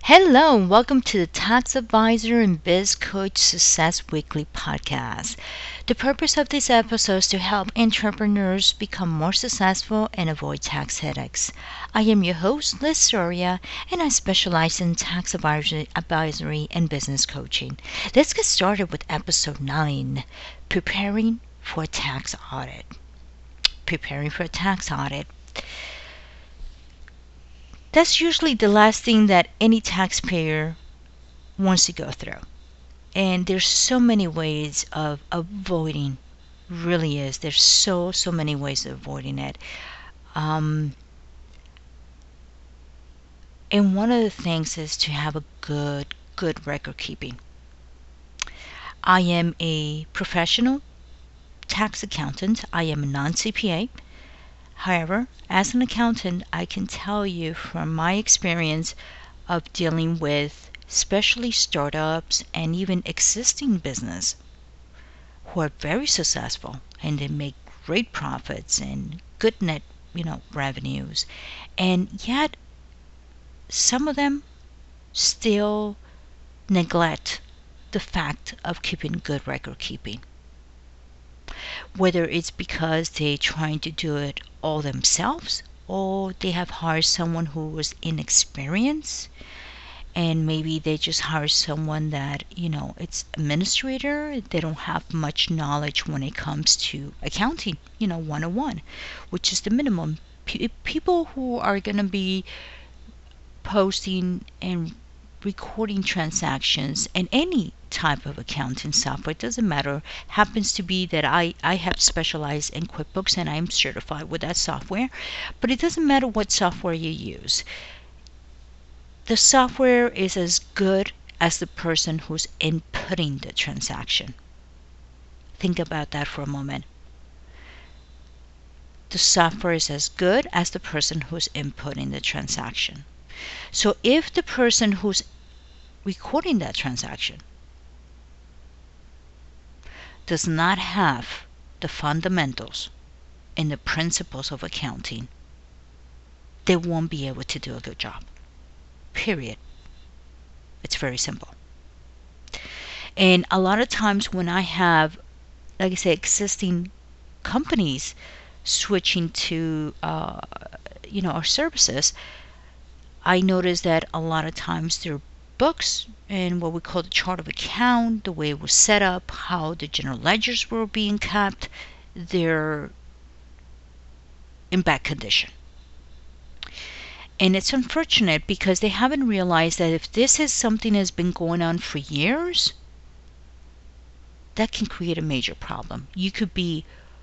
Hello, and welcome to the Tax Advisor and Biz Coach Success Weekly podcast. The purpose of this episode is to help entrepreneurs become more successful and avoid tax headaches. I am your host, Liz Soria, and I specialize in tax advisory and business coaching. Let's get started with episode 9, Preparing for a Tax Audit. Preparing for a tax audit. That's usually the last thing that any taxpayer wants to go through. And there's so many ways of avoiding, really is. There's so many ways of avoiding it. And one of the things is to have a good record keeping. I am a professional tax accountant. I am a non-CPA. However, as an accountant, I can tell you from my experience of dealing with especially startups and even existing business who are very successful and they make great profits and good net, revenues. And yet some of them still neglect the fact of keeping good record keeping. Whether it's because they're trying to do it all themselves or they have hired someone who was inexperienced and maybe they just hired someone that it's administrator. They don't have much knowledge when it comes to accounting 101, which is the minimum. People who are going to be posting and recording transactions and any type of accounting software, it doesn't matter, happens to be that I have specialized in QuickBooks and I'm certified with that software, but it doesn't matter what software you use. The software is as good as the person who's inputting the transaction. Think about that for a moment. The software is as good as the person who's inputting the transaction. So if the person who's recording that transaction does not have the fundamentals and the principles of accounting, they won't be able to do a good job. Period. It's very simple. And a lot of times when I have, like I say, existing companies switching to our services, I notice that a lot of times their books and what we call the chart of account, the way it was set up, how the general ledgers were being kept, they're in bad condition. And it's unfortunate because they haven't realized that if this is something that's been going on for years, that can create a major problem. You could be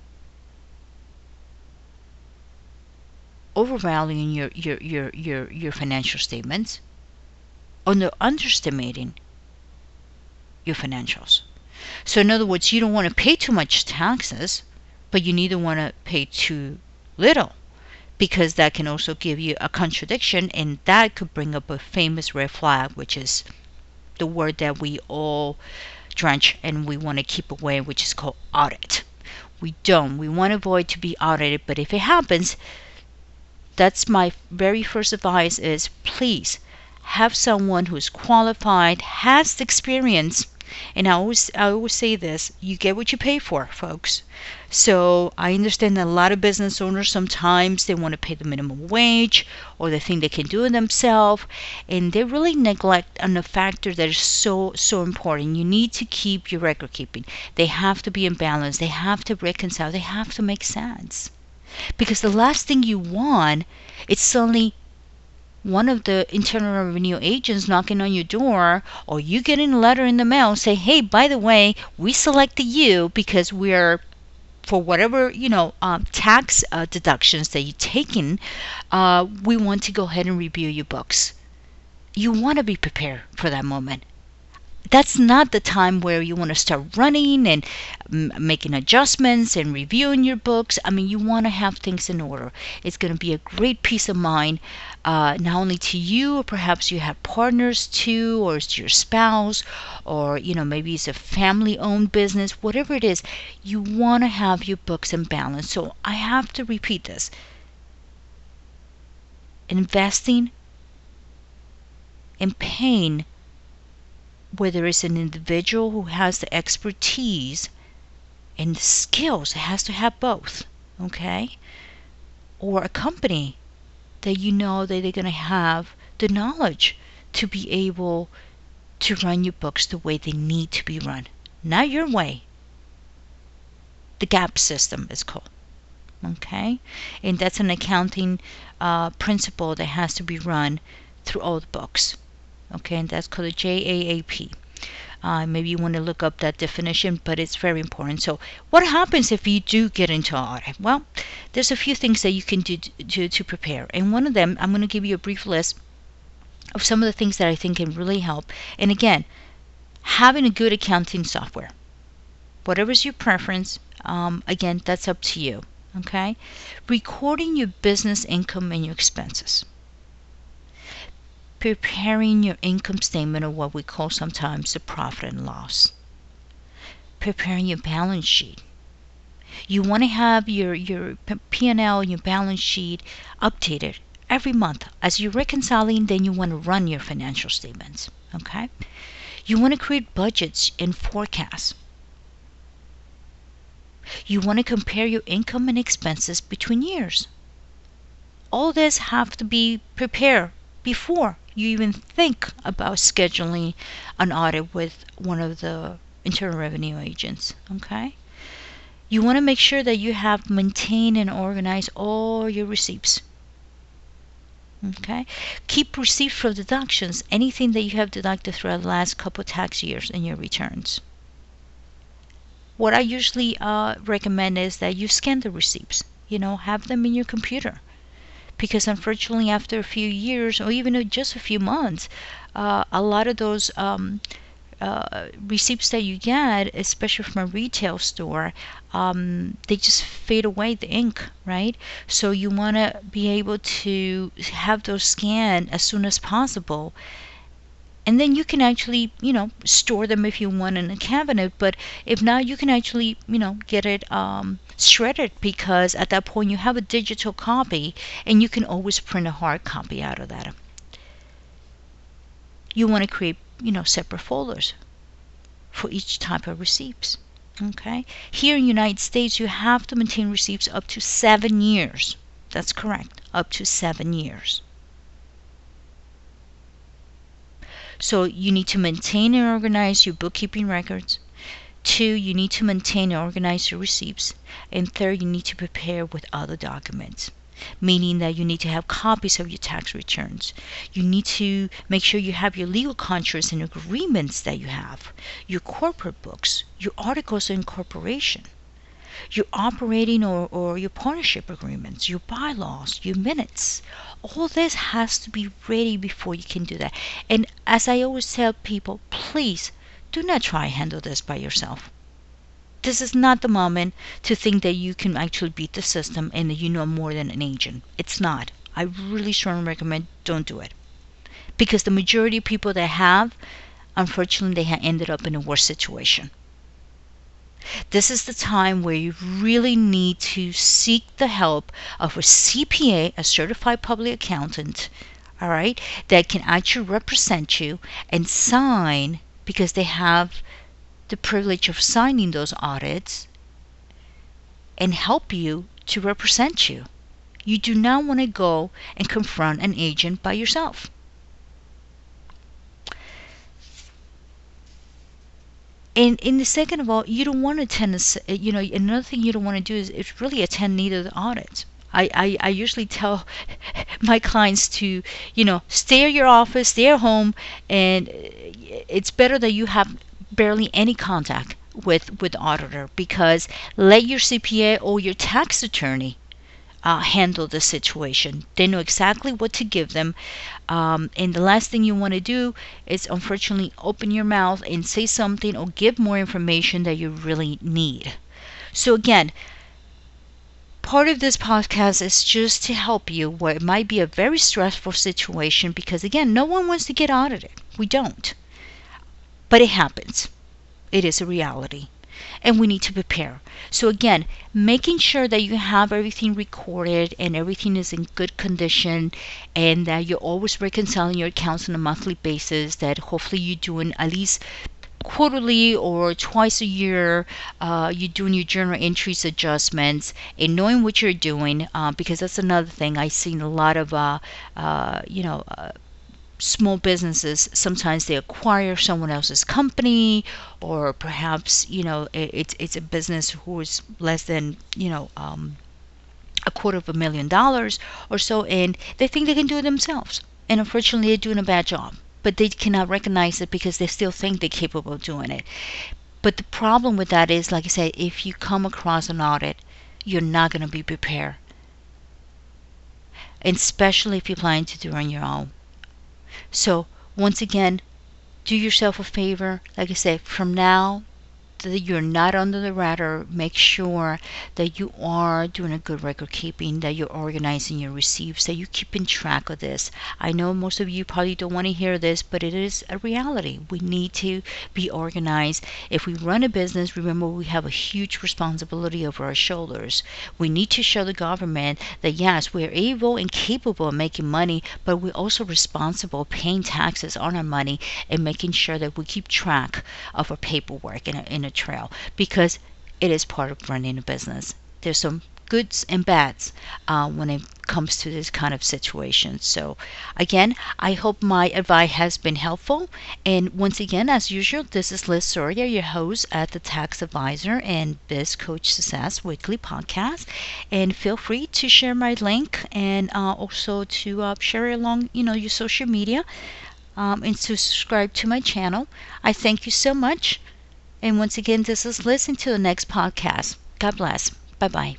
overvaluing your financial statements or underestimating your financials. So in other words, you don't want to pay too much taxes, but you neither want to pay too little, because that can also give you a contradiction, and that could bring up a famous red flag, which is the word that we all drench and we want to keep away, which is called audit. We want to avoid to be audited, but if it happens, that's my very first advice is please have someone who's qualified, has the experience. And I always say this, you get what you pay for, folks. So I understand that a lot of business owners, sometimes they want to pay the minimum wage or they think they can do it themselves, and they really neglect on a factor that is so important. You need to keep your record keeping. They have to be in balance. They have to reconcile. They have to make sense. Because the last thing you want is suddenly one of the Internal Revenue agents knocking on your door, or you getting a letter in the mail say, hey, by the way, we selected you because we're, for whatever tax deductions that you're taking, we want to go ahead and review your books. You want to be prepared for that moment. That's not the time where you want to start running and making adjustments and reviewing your books. I mean, you want to have things in order. It's going to be a great peace of mind, not only to you, or perhaps you have partners too, or it's your spouse, or maybe it's a family-owned business. Whatever it is, you want to have your books in balance. So I have to repeat this. Investing and paying, whether it's an individual who has the expertise and the skills, it has to have both, okay? Or a company that you know that they're going to have the knowledge to be able to run your books the way they need to be run. Not your way. The GAAP system is called. Okay? And that's an accounting principle that has to be run through all the books. Okay? And that's called the GAAP. Maybe you want to look up that definition, but it's very important. So what happens if you do get into audit? Well, there's a few things that you can do to prepare. And one of them, I'm going to give you a brief list of some of the things that I think can really help. And again, having a good accounting software. Whatever's your preference, again, that's up to you. Okay? Recording your business income and your expenses. Preparing your income statement, or what we call sometimes the profit and loss. Preparing your balance sheet. You want to have your P&L, your balance sheet updated every month. As you're reconciling, then you want to run your financial statements. Okay? You want to create budgets and forecasts. You want to compare your income and expenses between years. All this have to be prepared before you even think about scheduling an audit with one of the Internal Revenue agents. Okay? You want to make sure that you have maintained and organized all your receipts. Okay? Keep receipts for deductions, anything that you have deducted throughout the last couple tax years in your returns. What I usually recommend is that you scan the receipts. Have them in your computer. Because unfortunately, after a few years, or even just a few months, a lot of those receipts that you get, especially from a retail store, they just fade away, the ink, right? So you want to be able to have those scanned as soon as possible. And then you can actually, store them if you want in a cabinet. But if not, you can actually, get it shredded, because at that point you have a digital copy and you can always print a hard copy out of that. You want to create, separate folders for each type of receipts. Okay? Here in the United States, you have to maintain receipts up to 7 years. That's correct. Up to 7 years. So you need to maintain and organize your bookkeeping records. 2, you need to maintain and organize your receipts. And 3, you need to prepare with other documents, meaning that you need to have copies of your tax returns. You need to make sure you have your legal contracts and agreements that you have, your corporate books, your articles of incorporation, your operating or your partnership agreements, your bylaws, your minutes. All this has to be ready before you can do that. And as I always tell people, please do not try and handle this by yourself. This is not the moment to think that you can actually beat the system and that you know more than an agent. It's not. I really strongly recommend don't do it. Because the majority of people that have, unfortunately, they have ended up in a worse situation. This is the time where you really need to seek the help of a CPA, a certified public accountant, all right, that can actually represent you and sign, because they have the privilege of signing those audits, and help you to represent you. You do not want to go and confront an agent by yourself. And in the second of all, you don't want to attend another thing you don't want to do is really attend neither of the audits. I usually tell my clients to, stay at your office, stay at home, and it's better that you have barely any contact with the auditor, because let your CPA or your tax attorney handle the situation. They know exactly what to give them. And the last thing you want to do is, unfortunately, open your mouth and say something or give more information that you really need. So again, part of this podcast is just to help you where it might be a very stressful situation, because again, no one wants to get audited. We don't. But it happens. It is a reality. and we need to prepare. So again, making sure that you have everything recorded and everything is in good condition, and that you're always reconciling your accounts on a monthly basis, that hopefully you're doing at least quarterly or twice a year, you're doing your journal entries adjustments and knowing what you're doing, because that's another thing I've seen a lot of small businesses. Sometimes they acquire someone else's company, or perhaps it's a business who is less than a $250,000 or so, and they think they can do it themselves, and unfortunately they're doing a bad job, but they cannot recognize it because they still think they're capable of doing it. But the problem with that is, like I said, if you come across an audit, you're not going to be prepared, and especially if you're planning to do it on your own. So once again, do yourself a favor. Like I said, from now that you're not under the radar, make sure that you are doing a good record keeping, that you're organizing your receipts, that you're keeping track of this. I know most of you probably don't want to hear this, but it is a reality. We need to be organized. If we run a business, remember we have a huge responsibility over our shoulders. We need to show the government that yes, we're able and capable of making money, but we're also responsible paying taxes on our money and making sure that we keep track of our paperwork in a trail, because it is part of running a business. There's some goods and bads when it comes to this kind of situation. So again, I hope my advice has been helpful. And once again, as usual, this is Liz Soria, your host at the Tax Advisor and Biz Coach Success Weekly Podcast. And feel free to share my link, and also to share it along your social media, and to subscribe to my channel. I thank you so much. And once again, this is Liz. Until the next podcast. God bless. Bye bye.